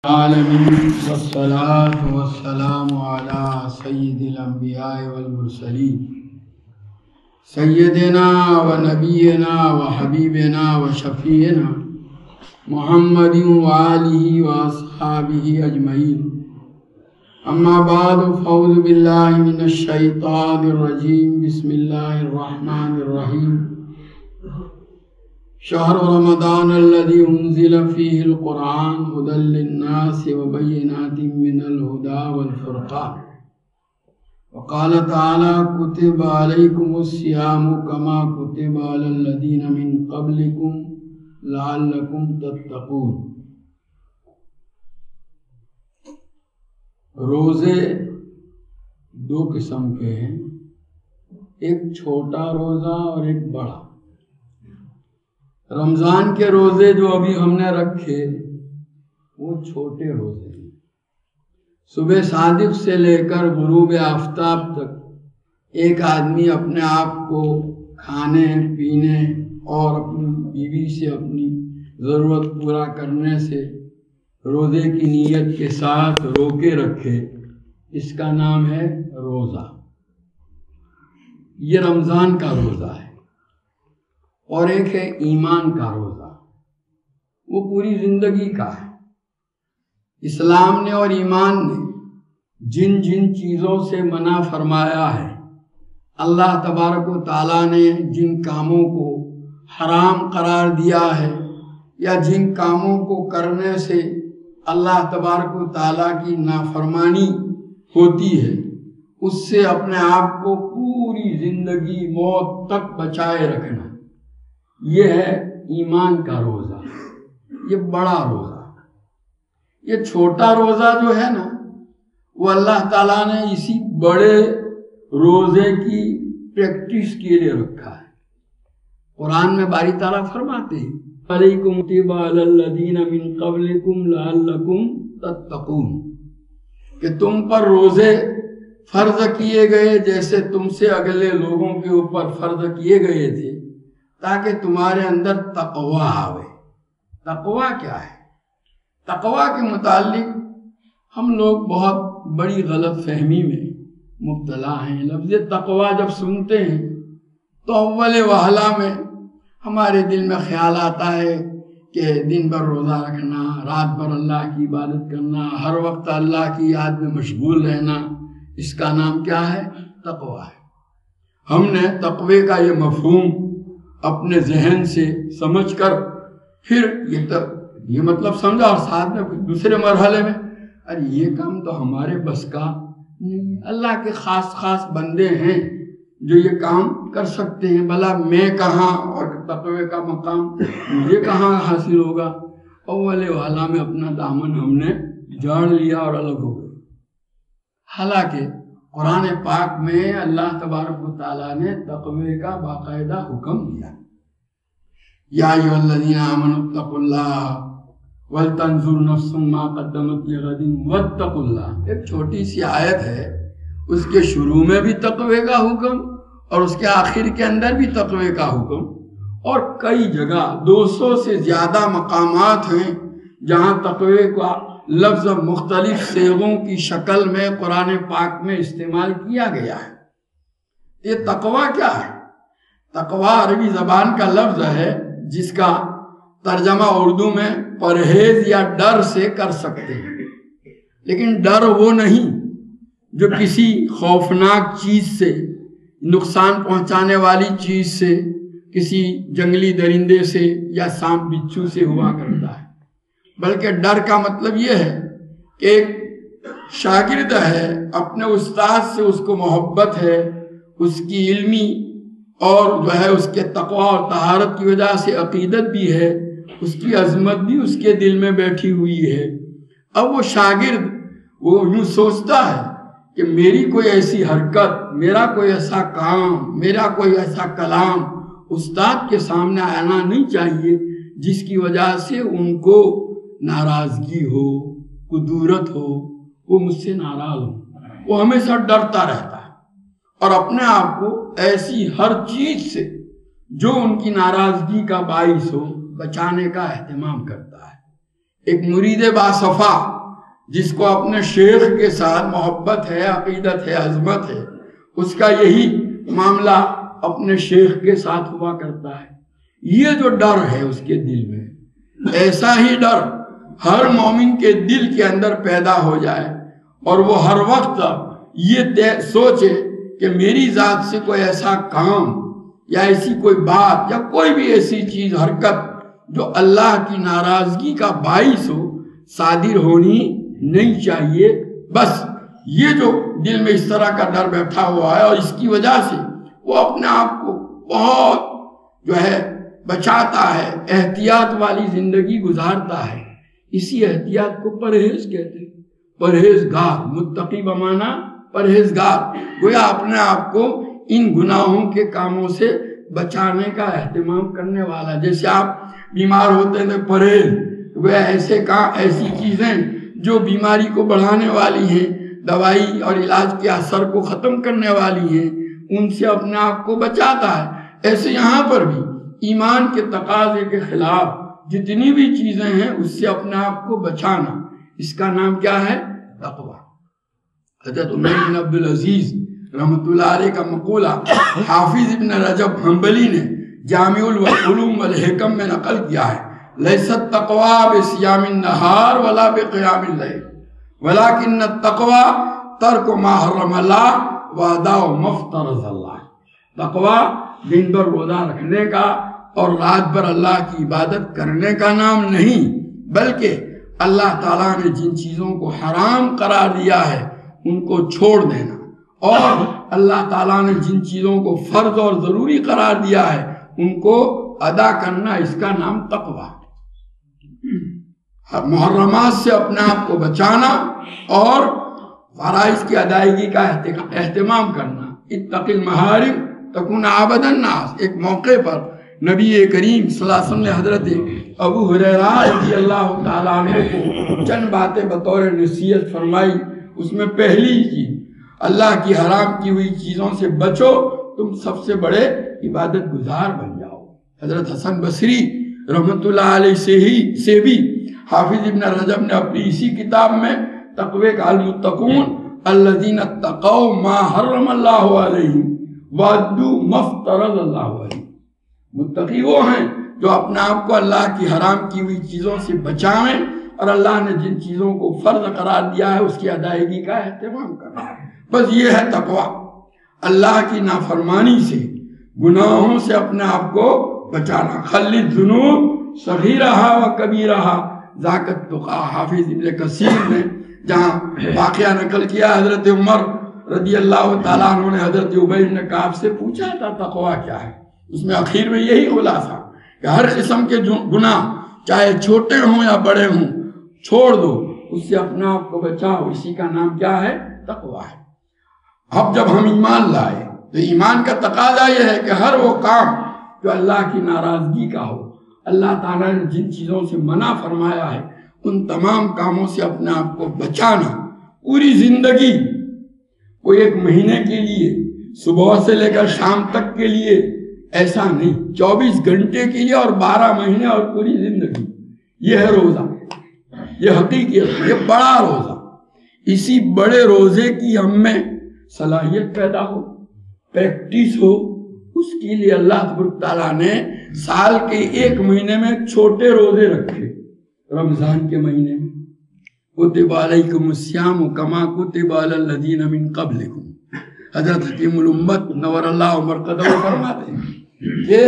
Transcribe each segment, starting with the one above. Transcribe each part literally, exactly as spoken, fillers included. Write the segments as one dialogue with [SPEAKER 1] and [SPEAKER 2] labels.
[SPEAKER 1] العالمین والصلاة والسلام علی سید الانبیاء والمرسلین سیدنا و نبینا و حبیبنا و شفیعنا محمد و آلہ و اصحابہ اجمعین. اما بعد فاعوذ باللہ من الشیطان الرجیم. بسم اللہ الرحمن الرحیم. شہر رمضان الذي انزل فيه القرآن هدى للناس وبينات من الهدى والفرقان. وقال تعالى كتب عليكم الصيام كما كتب على الذين من قبلكم لعلكم تتقون. روزے دو قسم کے ہیں، ایک چھوٹا روزہ اور ایک بڑا. رمضان کے روزے جو ابھی ہم نے رکھے وہ چھوٹے روزے ہیں. صبح صادق سے لے کر غروب آفتاب تک ایک آدمی اپنے آپ کو کھانے پینے اور اپنی بیوی سے اپنی ضرورت پورا کرنے سے روزے کی نیت کے ساتھ روکے رکھے، اس کا نام ہے روزہ. یہ رمضان کا روزہ ہے. اور ایک ہے ایمان کا روزہ، وہ پوری زندگی کا ہے. اسلام نے اور ایمان نے جن جن چیزوں سے منع فرمایا ہے، اللہ تبارک و تعالیٰ نے جن کاموں کو حرام قرار دیا ہے یا جن کاموں کو کرنے سے اللہ تبارک و تعالیٰ کی نافرمانی ہوتی ہے، اس سے اپنے آپ کو پوری زندگی موت تک بچائے رکھنا، یہ ہے ایمان کا روزہ. یہ بڑا روزہ. یہ چھوٹا روزہ جو ہے نا، وہ اللہ تعالیٰ نے اسی بڑے روزے کی پریکٹس کے لیے رکھا ہے. قرآن میں باری تعالیٰ فرماتے ہیں علیکم کتب علی الذین من قبلکم لعلکم تتقون، کہ تم پر روزے فرض کیے گئے جیسے تم سے اگلے لوگوں کے اوپر فرض کیے گئے تھے، تاکہ تمہارے اندر تقوی آوے. تقوی کیا ہے؟ تقوی کے متعلق ہم لوگ بہت بڑی غلط فہمی میں مبتلا ہیں. لفظ تقوی جب سنتے ہیں تو اول وہلہ میں ہمارے دل میں خیال آتا ہے کہ دن بھر روزہ رکھنا، رات بھر اللہ کی عبادت کرنا، ہر وقت اللہ کی یاد میں مشغول رہنا، اس کا نام کیا ہے؟ تقوی ہے. ہم نے تقوی کا یہ مفہوم اپنے ذہن سے سمجھ کر پھر یہ یہ مطلب سمجھا، اور ساتھ میں دوسرے مرحلے میں ارے یہ کام تو ہمارے بس کا نہیں، اللہ کے خاص خاص بندے ہیں جو یہ کام کر سکتے ہیں. بھلا میں کہاں، اور تقوی کا مقام مجھے کہاں حاصل ہوگا؟ اول والا میں اپنا دامن ہم نے جاڑ لیا اور الگ ہو گئے. حالانکہ قرآن پاک میں اللہ تبارک و تعالیٰ نے تقوی کا باقاعدہ حکم دیا. یا ایھا الذین آمنوا اتقوا اللہ ولتنظر نفس ما قدمت لغد واتقوا اللہ. ایک چھوٹی سی آیت ہے، اس کے شروع میں بھی تقوی کا حکم اور اس کے آخر کے اندر بھی تقوی کا حکم، اور کئی جگہ دو سو سے زیادہ مقامات ہیں جہاں تقوی کا لفظ مختلف صیغوں کی شکل میں قرآن پاک میں استعمال کیا گیا ہے. یہ تقوی کیا ہے؟ تقوی عربی زبان کا لفظ ہے جس کا ترجمہ اردو میں پرہیز یا ڈر سے کر سکتے ہیں. لیکن ڈر وہ نہیں جو کسی خوفناک چیز سے، نقصان پہنچانے والی چیز سے، کسی جنگلی درندے سے یا سانپ بچھو سے ہوا کرتا ہے، بلکہ ڈر کا مطلب یہ ہے کہ ایک شاگرد ہے، اپنے استاد سے اس کو محبت ہے، اس کی علمی اور جو ہے اس کے تقوی اور طہارت کی وجہ سے عقیدت بھی ہے، اس کی عظمت بھی اس کے دل میں بیٹھی ہوئی ہے. اب وہ شاگرد وہ یوں سوچتا ہے کہ میری کوئی ایسی حرکت، میرا کوئی ایسا کام، میرا کوئی ایسا کلام استاد کے سامنے آنا نہیں چاہیے جس کی وجہ سے ان کو ناراضگی ہو، کدورت ہو، وہ مجھ سے ناراض ہو. وہ ہمیشہ ڈرتا رہتا ہے اور اپنے آپ کو ایسی ہر چیز سے جو ان کی ناراضگی کا باعث ہو بچانے کا اہتمام کرتا ہے. ایک مرید باصفا جس کو اپنے شیخ کے ساتھ محبت ہے، عقیدت ہے، عظمت ہے، اس کا یہی معاملہ اپنے شیخ کے ساتھ ہوا کرتا ہے۔ یہ جو ڈر ہے اس کے دل میں، ایسا ہی ڈر ہر مومن کے دل کے اندر پیدا ہو جائے، اور وہ ہر وقت یہ سوچے کہ میری ذات سے کوئی ایسا کام یا ایسی کوئی بات یا کوئی بھی ایسی چیز، حرکت جو اللہ کی ناراضگی کا باعث ہو، صادر ہونی نہیں چاہیے۔ بس یہ جو دل میں اس طرح کا ڈر بیٹھا ہوا ہے، اور اس کی وجہ سے وہ اپنے آپ کو بہت جو ہے بچاتا ہے، احتیاط والی زندگی گزارتا ہے۔ اسی احتیاط کو پرہیز کہتے ہیں۔ پرہیزگار، متقی بمانا پرہیزگار، گویا اپنے آپ کو ان گناہوں کے کاموں سے بچانے کا اہتمام کرنے والا۔ جیسے آپ بیمار ہوتے ہیں پرہیز، گویا ایسے کام، ایسی چیزیں جو بیماری کو بڑھانے والی ہیں، دوائی اور علاج کے اثر کو ختم کرنے والی ہیں، ان سے اپنے آپ کو بچاتا ہے۔ ایسے یہاں پر بھی ایمان کے تقاضے کے خلاف جتنی بھی چیزیں ہیں اس سے اپنے آپ کو بچانا، اس کا نام کیا ہے؟ تقویٰ۔ حضرت عمر بن عبدالعزیز رحمۃ اللہ علیہ کا مقولہ حافظ ابن رجب حنبلی نے جامع العلوم والحکم میں نقل کیا ہے: لیست التقویٰ بصیام النہار ولا بقیام اللیل ولکن التقویٰ ترک ما حرم اللہ واداء ما افترض اللہ۔ تقویٰ دن بھر روزہ رکھنے کا اور رات بھر اللہ کی عبادت کرنے کا نام نہیں، بلکہ اللہ تعالیٰ نے جن چیزوں کو حرام قرار دیا ہے ان کو چھوڑ دینا، اور اللہ تعالیٰ نے جن چیزوں کو فرض اور ضروری قرار دیا ہے ان کو ادا کرنا، اس کا نام تقویٰ۔ محرمات سے اپنے آپ کو بچانا اور فرائض کی ادائیگی کا اہتمام کرنا۔ اتق المحارم تکون عبد الناس۔ ایک موقع پر نبی کریم صلی اللہ علیہ وسلم نے حضرت ابو ہریرہ رضی اللہ تعالیٰ عنہ کو چند باتیں بطور نصیحت فرمائی۔ اس میں پہلی چیز، اللہ کی حرام کی ہوئی چیزوں سے بچو، تم سب سے بڑے عبادت گزار بن جاؤ۔ حضرت حسن بصری رحمت اللہ علیہ سے ہی سے بھی حافظ ابن رجب نے اپنی اسی کتاب میں تقوی کا المتقون الذین اتقوا ما حرم اللہ علیہم وادوا ما افترض اللہ علیہم۔ متقی وہ ہیں جو اپنے آپ کو اللہ کی حرام کی ہوئی چیزوں سے بچائیں اور اللہ نے جن چیزوں کو فرض قرار دیا ہے اس کی ادائیگی کا اہتمام کرنا۔ بس یہ ہے تقویٰ، اللہ کی نافرمانی سے، گناہوں سے اپنے آپ کو بچانا۔ خلی الذنوب صغیرہا و کبیرہا ذاک التقیٰ۔ حافظ ابن کثیر نے جہاں واقعہ نقل کیا، حضرت عمر رضی اللہ تعالیٰ عنہ نے حضرت ابی بن کعب سے پوچھا تھا تقویٰ کیا ہے، اس میں آخر میں یہی خلاصہ کہ ہر قسم کے گناہ چاہے چھوٹے ہوں یا بڑے ہوں چھوڑ دو، اس سے اپنے آپ کو بچاؤ، اسی کا نام کیا ہے؟ تقویٰ ہے۔ اب جب ہم ایمان لائے تو ایمان کا تقاضا یہ ہے کہ ہر وہ کام جو اللہ کی ناراضگی کا ہو، اللہ تعالیٰ نے جن چیزوں سے منع فرمایا ہے، ان تمام کاموں سے اپنے آپ کو بچانا۔ پوری زندگی، کوئی ایک مہینے کے لیے، صبح سے لے کر شام تک کے لیے ایسا نہیں، چوبیس گھنٹے کے لیے اور بارہ مہینے اور پوری زندگی، یہ ہے روزہ، یہ حقیقت، یہ بڑا روزہ۔ اسی بڑے روزے کی ہم میں صلاحیت پیدا ہو، پریکٹس ہو، اس کے لیے اللہ تبارک تعالیٰ نے سال کے ایک مہینے میں چھوٹے روزے رکھے۔ رمضان کے مہینے میں کتب علیکم الصیام کما کتب علی الذین من قبلکم، حضرت حکیم الامت نور اللہ مرقدہ فرماتے ہیں کہ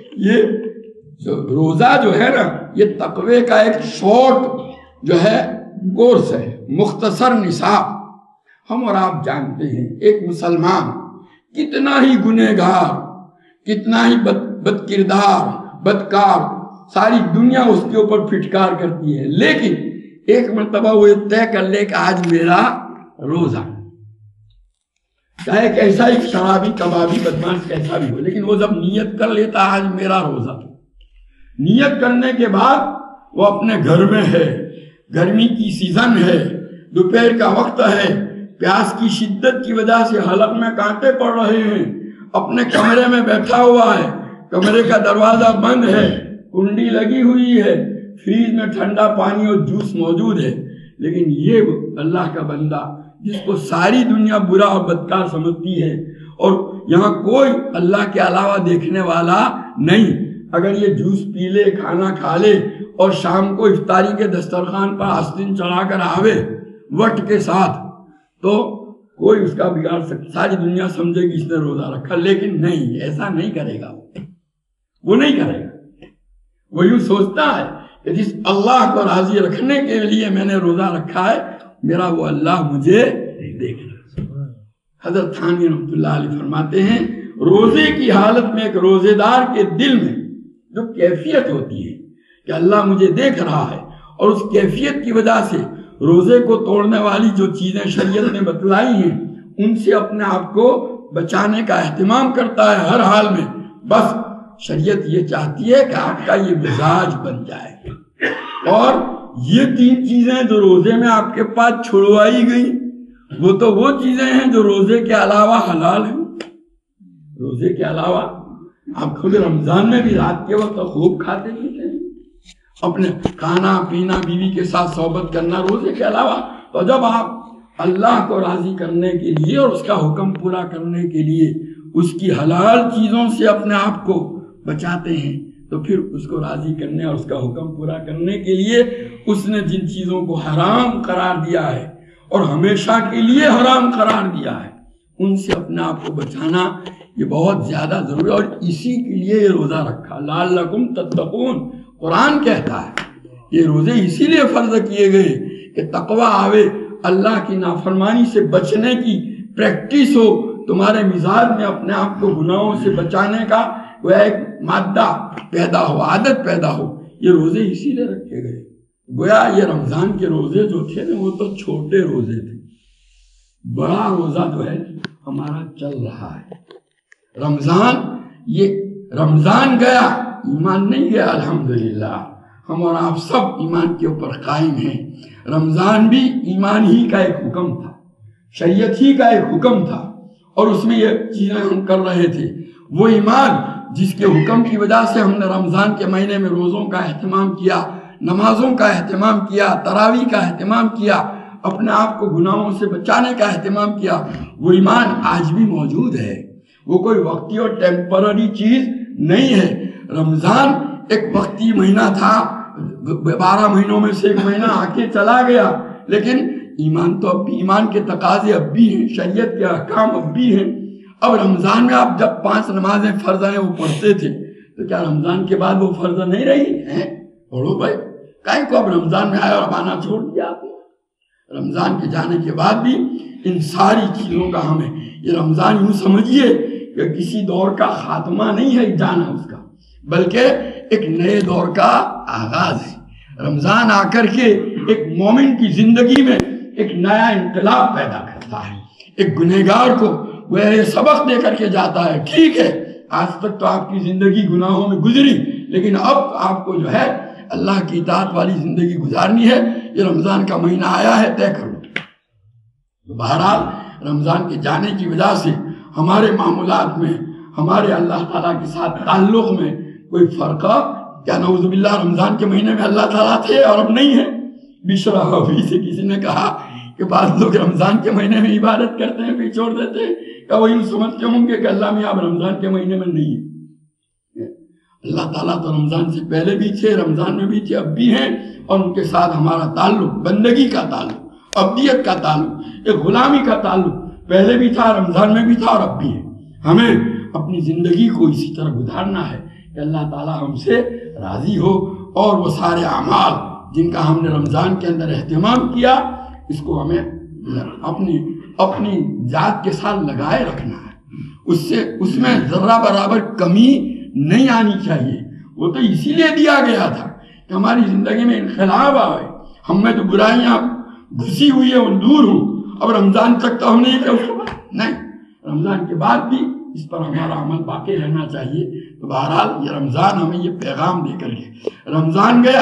[SPEAKER 1] یہ روزہ جو ہے نا، یہ تقوی کا ایک شارٹ جو ہے کورس ہے، مختصر نصاب۔ ہم اور آپ جانتے ہیں ایک مسلمان کتنا ہی گنہگار، کتنا ہی بد, بد کردار، بدکار، ساری دنیا اس کے اوپر پھٹکار کرتی ہے، لیکن ایک مرتبہ وہ طے کر لے کہ آج میرا روزہ، چاہے کیسا ہی شرابی کبابی بدماش کیسا بھی ہو، لیکن وہ جب نیت کر لیتا آج میرا روزہ، نیت کرنے کے بعد وہ اپنے گھر میں ہے، گرمی کی سیزن ہے، دوپہر کا وقت ہے، پیاس کی شدت کی وجہ سے حلق میں کانٹے پڑ رہے ہیں، اپنے کمرے میں بیٹھا ہوا ہے، کمرے کا دروازہ بند ہے، کنڈی لگی ہوئی ہے، فریج میں ٹھنڈا پانی اور جوس موجود ہے، لیکن یہ اللہ کا بندہ جس کو ساری دنیا برا اور بدکار سمجھتی ہے اور یہاں کوئی اللہ کے علاوہ دیکھنے والا نہیں، اگر یہ جوس پی لے، کھانا کھا لے اور شام کو افطاری کے دسترخوان پر آستین چڑھا کر آوے وقت کے ساتھ، تو کوئی اس کا بگاڑ سکتا، ساری دنیا سمجھے گی اس نے روزہ رکھا، لیکن نہیں، ایسا نہیں کرے گا، وہ نہیں کرے گا۔ وہ یوں سوچتا ہے کہ جس اللہ کو راضی رکھنے کے لیے میں نے روزہ رکھا ہے، میرا وہ اللہ مجھے دیکھ رہا ہے۔ حضرت تھانوی رحمۃ اللہ علیہ فرماتے ہیں روزے کی حالت میں ایک روزے دار کے دل میں جو کیفیت ہوتی ہے کہ اللہ مجھے دیکھ رہا ہے، اور اس کیفیت کی وجہ سے روزے کو توڑنے والی جو چیزیں شریعت نے بتلائی ہیں ان سے اپنے آپ کو بچانے کا اہتمام کرتا ہے ہر حال میں۔ بس شریعت یہ چاہتی ہے کہ آپ کا یہ مزاج بن جائے، اور یہ تین چیزیں جو روزے میں آپ کے پاس چھڑوائی گئی وہ تو وہ چیزیں ہیں جو روزے کے علاوہ حلال ہیں۔ روزے کے علاوہ آپ خود رمضان میں بھی رات کے وقت خوب کھاتے پیتے ہیں، اپنے کھانا پینا، بیوی کے ساتھ صحبت کرنا روزے کے علاوہ۔ تو جب آپ اللہ کو راضی کرنے کے لیے اور اس کا حکم پورا کرنے کے لیے اس کی حلال چیزوں سے اپنے آپ کو بچاتے ہیں، تو پھر اس کو راضی کرنے اور اس کا حکم پورا کرنے کے لیے اس نے جن چیزوں کو حرام قرار دیا ہے اور ہمیشہ کے لیے حرام قرار دیا ہے ان سے اپنے آپ کو بچانا یہ بہت زیادہ ضروری ہے، اور اسی کے لیے یہ روزہ رکھا، لعلکم تتقون۔ قرآن کہتا ہے یہ روزے اسی لیے فرض کیے گئے کہ تقوی آوے، اللہ کی نافرمانی سے بچنے کی پریکٹس ہو تمہارے مزاج میں، اپنے آپ کو گناہوں سے بچانے کا وہ ایک مادہ پیدا ہو، عادت پیدا ہو۔ یہ روزے اسی لیے رکھے گئے۔ گویا یہ رمضان کے روزے جو تھے نا وہ تو چھوٹے روزے تھے، بڑا روزہ جو ہے ہمارا چل رہا ہے۔ رمضان یہ رمضان گیا، ایمان نہیں گیا، الحمدللہ ہم اور آپ سب ایمان کے اوپر قائم ہیں۔ رمضان بھی ایمان ہی کا ایک حکم تھا، شریعت ہی کا ایک حکم تھا، اور اس میں یہ چیزیں ہم کر رہے تھے۔ وہ ایمان جس کے حکم کی وجہ سے ہم نے رمضان کے مہینے میں روزوں کا اہتمام کیا، نمازوں کا اہتمام کیا، تراویح کا اہتمام کیا، اپنے آپ کو گناہوں سے بچانے کا اہتمام کیا، وہ ایمان آج بھی موجود ہے۔ وہ کوئی وقتی اور ٹیمپرری چیز نہیں ہے۔ رمضان ایک وقتی مہینہ تھا، بارہ مہینوں میں سے ایک مہینہ آ کے چلا گیا، لیکن ایمان تو اب بھی، ایمان کے تقاضے اب بھی ہیں، شریعت کے احکام اب بھی ہیں۔ اب رمضان میں آپ جب پانچ نمازیں فرض ہیں وہ پڑھتے تھے، تو کیا رمضان کے بعد وہ فرض نہیں رہی ہیں؟ پڑھو بھائی، کہیں کو اب رمضان میں آیا اور اب آنا چھوڑ دیا آپ نے؟ رمضان کے جانے کے بعد بھی ان ساری چیزوں کا ہمیں، یہ رمضان یوں سمجھیے کہ کسی دور کا خاتمہ نہیں ہے جانا اس کا، بلکہ ایک نئے دور کا آغاز ہے۔ رمضان آ کر کے ایک مومن کی زندگی میں ایک نیا انقلاب پیدا کرتا ہے، ایک گنہگار کو وہ یہ سبق دے کر کے جاتا ہے، ٹھیک ہے آج تک تو آپ کی زندگی گناہوں میں گزری، لیکن اب آپ کو جو ہے اللہ کی اطاعت والی زندگی گزارنی ہے، یہ رمضان کا مہینہ آیا ہے، طے کر لو۔ بہرحال رمضان کے جانے کی وجہ سے ہمارے معمولات میں، ہمارے اللہ تعالیٰ کے ساتھ تعلق میں کوئی فرق، کیا نعوذ باللہ رمضان کے مہینے میں اللہ تعالیٰ تھے اور اب نہیں ہے؟ بشرا حفیظ سے کسی نے کہا کہ بعض لوگ رمضان کے مہینے میں عبادت کرتے ہیں پھر چھوڑ دیتے ہیں، کہ وہ یوں سمجھتے ہوں گے کہ اللہ میں اب رمضان کے مہینے میں نہیں ہے۔ اللہ تعالیٰ تو رمضان سے پہلے بھی تھے، رمضان میں بھی تھے، اب بھی ہیں، اور ان کے ساتھ ہمارا تعلق بندگی کا تعلق، عبدیت کا تعلق، ایک غلامی کا تعلق پہلے بھی تھا، رمضان میں بھی تھا اور اب بھی ہے۔ ہمیں اپنی زندگی کو اسی طرح گزارنا ہے کہ اللہ تعالیٰ ہم سے راضی ہو، اور وہ سارے اعمال جن کا ہم نے رمضان کے اندر اہتمام کیا اس کو ہمیں اپنی اپنی ذات کے ساتھ لگائے رکھنا ہے، اس سے اس میں ذرہ برابر کمی نہیں آنی چاہیے۔ وہ تو اسی لیے دیا گیا تھا کہ ہماری زندگی میں انقلاب آئے، ہم میں تو برائیاں گھسی ہوئی ہیں وہ دور ہوں۔ اب رمضان تک تو ہم نہیں تھے، اس کے بعد نہیں، رمضان کے بعد بھی اس پر ہمارا عمل باقی رہنا چاہیے۔ تو بہرحال یہ رمضان ہمیں یہ پیغام دے کر کے، رمضان گیا،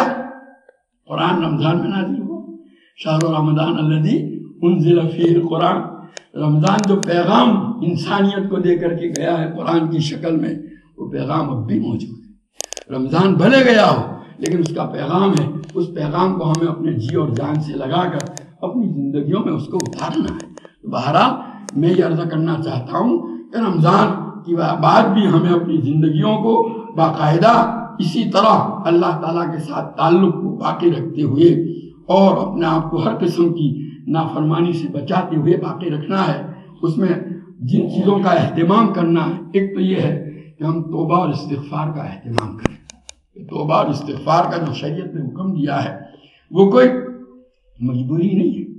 [SPEAKER 1] قرآن رمضان میں نازل ہوا، شہر رمضان الذی انزل فیہ القرآن، رمضان جو پیغام انسانیت کو دے کر کے گیا ہے قرآن کی شکل میں، وہ پیغام اب بھی موجود ہے۔ رمضان بھلے گیا ہو لیکن اس کا پیغام ہے، اس پیغام کو ہمیں اپنے جی اور جان سے لگا کر اپنی زندگیوں میں اس کو اتارنا ہے۔ بہرحال میں یہ عرض کرنا چاہتا ہوں کہ رمضان کی بعد بھی ہمیں اپنی زندگیوں کو باقاعدہ اسی طرح اللہ تعالیٰ کے ساتھ تعلق کو باقی رکھتے ہوئے اور اپنے آپ کو ہر قسم کی نافرمانی سے بچاتے ہوئے باقی رکھنا ہے۔ اس میں جن چیزوں کا اہتمام کرنا ہے، ایک تو یہ ہے کہ ہم توبہ اور استغفار کا اہتمام کریں۔ توبہ اور استغفار کا جو شریعت نے حکم دیا ہے وہ کوئی مجبوری نہیں ہے،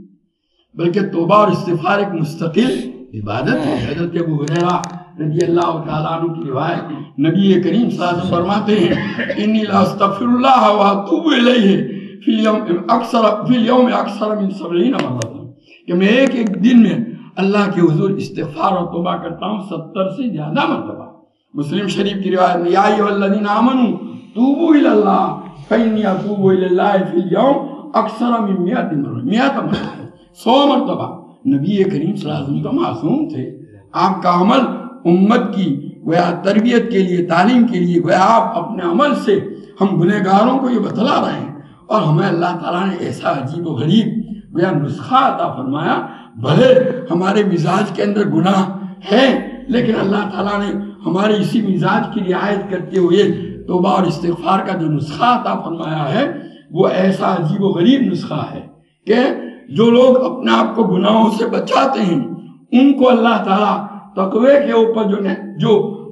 [SPEAKER 1] بلکہ توبہ اور استغفار ایک مستقل عبادت ہے۔ حضرت ابو ہریرہ رضی اللہ تعالیٰ عنہ کی روایت، نبی کریم صلی اللہ علیہ وسلم فرماتے ہیں انی لا استغفر اللہ واتوب الیہ فی اليوم اکثر فی اليوم اکثر من سبعین مرۃ، کہ میں ایک ایک دن میں اللہ کے حضور استغفار اور توبہ کرتا ہوں ستر سے زیادہ مرتبہ۔ مسلم شریف کی روایت میں یا ایھا الذین آمنوا توبوا الی اللہ فانی اتوب الی اللہ فی اليوم اکثر من مئۃ مرۃ، مئۃ مرتبہ، سو مرتبہ۔ نبی کریم صلی اللہ علیہ وسلم تو معصوم تھے، آپ کا عمل امت کی گویا تربیت کے لیے، تعلیم کے لیے، گویا آپ اپنے عمل سے ہم گنہگاروں کو یہ بتلا رہے ہیں، اور ہمیں اللہ تعالیٰ نے ایسا عجیب و غریب گویا نسخہ عطا فرمایا۔ بھلے ہمارے مزاج کے اندر گناہ ہے، لیکن اللہ تعالیٰ نے ہمارے اسی مزاج کی رعایت کرتے ہوئے توبہ اور استغفار کا جو نسخہ عطا فرمایا ہے وہ ایسا عجیب و غریب نسخہ ہے کہ جو لوگ اپنے آپ کو گناہوں سے بچاتے ہیں ان کو اللہ تعالیٰ تقوی کے اوپر جو جو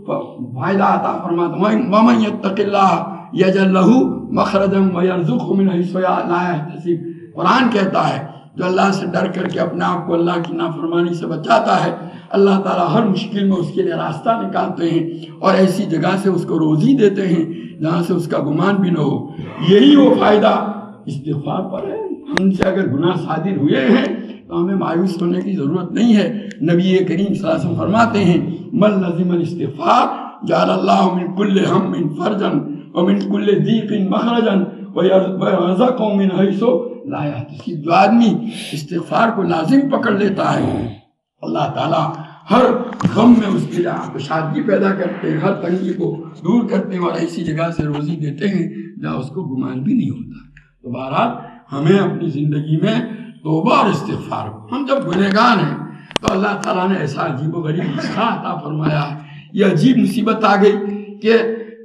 [SPEAKER 1] فائدہ عطا فرماتا ہے، وَمَن يَتَّقِ اللَّهَ يَجْعَل لَّهُ مَخْرَجًا وَيَرْزُقْهُ مِنْ حَيْثُ لَا يَحْتَسِبُ۔ قرآن کہتا ہے جو اللہ سے ڈر کر کے اپنے آپ کو اللہ کی نافرمانی سے بچاتا ہے، اللہ تعالیٰ ہر مشکل میں اس کے لیے راستہ نکالتے ہیں اور ایسی جگہ سے اس کو روزی دیتے ہیں جہاں سے اس کا گمان بھی نہ ہو۔ یہی وہ فائدہ استغفار پر ہے۔ ہم سے اگر گناہ صادر ہوئے ہیں تو ہمیں مایوس ہونے کی ضرورت نہیں ہے۔ نبی کریم صلی اللہ علیہ وسلم فرماتے ہیں من لزم الاستغفار جعل اللہ من کل ہم فرجا ومن کل ضیق مخرجا وَيَرْزَقُهُ مِنْ حَيْثُ لَا يَحْتَسِبُ۔ جو آدمی استغفار کو لازم پکڑ لیتا ہے اللہ تعالیٰ ہر غم میں اس کے لیے کشادگی پیدا کرتے ہیں، ہر تنگی کو دور کرتے ہیں اور ایسی جگہ سے روزی دیتے ہیں جہاں اس کو گمان بھی نہیں ہوتا۔ تو بہرحال ہمیں اپنی زندگی میں توبہ اور استغفار کو، ہم جب گنہگار ہیں تو اللہ تعالیٰ نے ایسا عجیب و غریب نسخہ عطا فرمایا ہے۔ یہ عجیب مصیبت آ گئی کہ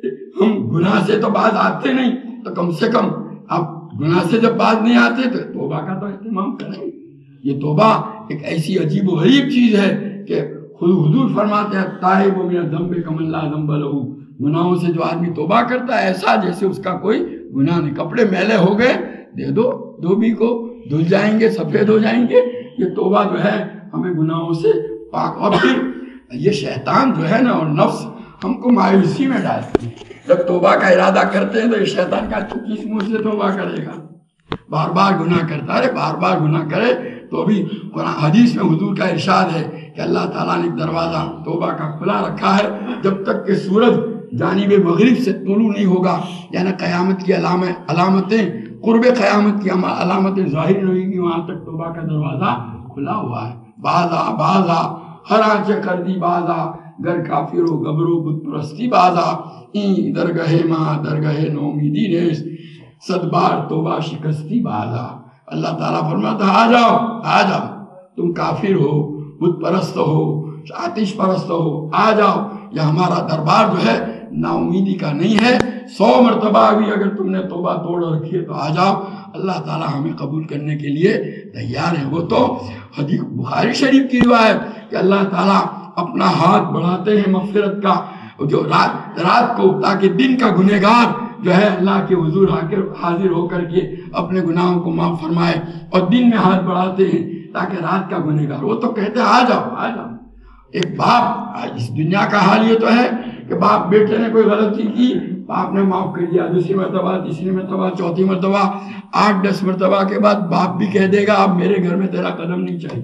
[SPEAKER 1] ہم گناہ سے تو باز آتے نہیں، تو کم سے کم آپ گناہ سے جب باز نہیں آتے تو توبہ کا تو اہتمام کریں۔ یہ توبہ ایک ایسی عجیب و غریب چیز ہے کہ خود حضور فرماتے ہیں تائب من الذنب کمن لا ذنب لہ، گناہوں سے جو آدمی توبہ کرتا ہے ایسا جیسے اس کا کوئی گناہ نہیں۔ کپڑے میلے ہو گئے دے دو، دھوبی کو دھل جائیں گے، سفید ہو جائیں گے۔ یہ توبہ جو ہے ہمیں گناہوں سے پاک، اور پھر یہ شیطان جو ہے نا اور نفس ہم کو مایوسی میں ڈالتے ہیں۔ جب توبہ کا ارادہ کرتے ہیں تو یہ شیطان کا کس منہ سے توبہ کرے گا، بار بار گناہ کرتا ہے، بار بار گناہ کرے تو بھی قرآن حدیث میں حضور کا ارشاد ہے کہ اللہ تعالیٰ نے دروازہ توبہ کا کھلا رکھا ہے جب تک کہ سورج جانب مغرب سے طلوع نہیں ہوگا، یعنی قیامت کی علامتیں، قرب قیامت کی علامتیں ظاہر نہیں ہوئی گی، وہاں تک توبہ کا دروازہ کھلا ہوا ہے۔ بازا بازا ہر آنچ کر دی بازا گر کافر و گبرو بت پرستی بازا این درگاہ ماں درگاہ نومیدی نیس صد بار توبہ شکستی بازا۔ اللہ تعالیٰ فرماتا ہے آ جاؤ آ جاؤ، تم کافر ہو، بت پرست ہو، آتش پرست ہو، آ جاؤ، یہ ہمارا دربار جو ہے نا امیدی کا نہیں ہے۔ سو مرتبہ بھی اگر تم نے توبہ توڑ رکھی ہے تو آ جاؤ، اللہ تعالیٰ ہمیں قبول کرنے کے لیے تیار ہے۔ وہ تو حدیث بخاری شریف کی روایت کہ اللہ تعالیٰ اپنا ہاتھ بڑھاتے ہیں مغفرت کا جو رات رات کو، تاکہ دن کا گنہگار جو ہے اللہ کے حضور حاضر ہو کر کے اپنے گناہوں کو معاف فرمائے، اور دن میں ہاتھ بڑھاتے ہیں تاکہ رات کا گنہگار، وہ تو کہتے ہیں آ جاؤ آ جاؤ۔ ایک باپ، اس دنیا کا حال یہ تو ہے کہ باپ بیٹے نے کوئی غلطی کی، باپ نے معاف کر دیا، دوسری مرتبہ، تیسری مرتبہ، چوتھی مرتبہ، آٹھ دس مرتبہ کے بعد باپ بھی کہہ دے گا اب میرے گھر میں تیرا قدم نہیں چاہیے۔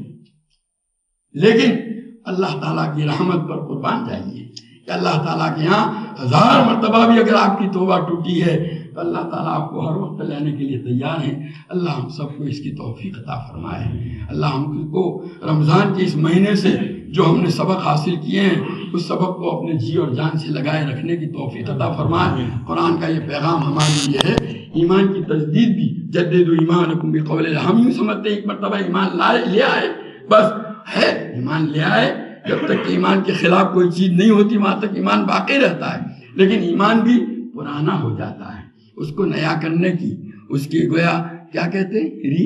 [SPEAKER 1] لیکن اللہ تعالیٰ کی رحمت پر قربان جائیے کہ اللہ تعالیٰ کے ہاں ہزار مرتبہ بھی اگر آپ کی توبہ ٹوٹی ہے تو اللہ تعالیٰ آپ کو ہر وقت لینے کے لیے تیار ہیں. اللہ ہم سب کو اس کی توفیق عطا فرمائے. اللہ ہم کو رمضان کے اس مہینے سے جو ہم نے سبق حاصل کیے ہیں اس سبق کو اپنے جی اور جان سے لگائے رکھنے کی توفیق عطا فرمائے. قرآن کا یہ پیغام ہمارے لیے ہے ایمان کی تجدید بھی. جددوا ایمانکم بقول، ہم یوں سمجھتے ایک مرتبہ ایمان لائے لے آئے بس ہے، ایمان لے آئے. جب تک کہ ایمان کے خلاف کوئی چیز نہیں ہوتی وہاں تک ایمان باقی رہتا ہے، لیکن ایمان بھی پرانا ہو جاتا ہے. اس کو نیا کرنے کی، اس کی گویا کیا کہتے ہیں ری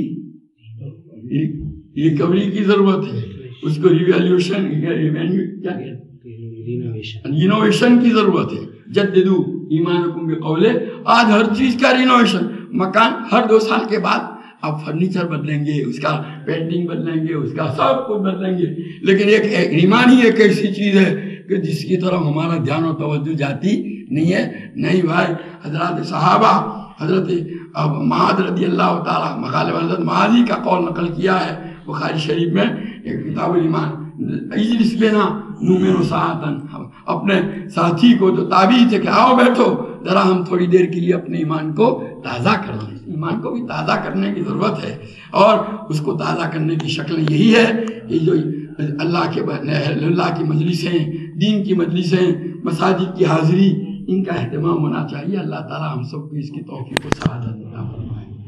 [SPEAKER 1] ریکوری کی ضرورت ہے. اس کو ریویلیوشن کیا کہتے ہیں رینوویشن کی ضرورت ہے. جددوا ایمانکم بقول، آج ہر چیز کا رینوویشن. مکان ہر دو سال کے بعد آپ فرنیچر بدلیں گے، اس کا پینٹنگ بدلیں گے، اس کا سب کچھ بدلیں گے، لیکن ایک ایمان ہی ایک ایسی چیز ہے کہ جس کی طرف ہمارا دھیان و توجہ جاتی نہیں ہے. نہیں بھائی، حضرات صحابہ، حضرت معاذ رضی اللہ تعالیٰ مغالب حضرت معاذی کا قول نقل کیا ہے بخاری شریف میں ایک کتاب الایمان. اجلس بنا نؤمن ساعتاً، اپنے ساتھی کو جو تابعی تھے کہ آؤ بیٹھو ذرا ہم تھوڑی دیر کے لیے اپنے ایمان کو تازہ کر لیں. ایمان کو بھی تازہ کرنے کی ضرورت ہے، اور اس کو تازہ کرنے کی شکل یہی ہے کہ جو اللہ کے اللہ کی مجلسیں، دین کی مجلسیں، مساجد کی حاضری، ان کا اہتمام ہونا چاہیے. اللہ تعالی ہم سب کو اس کی توفیق و سعادت عطا فرمائے.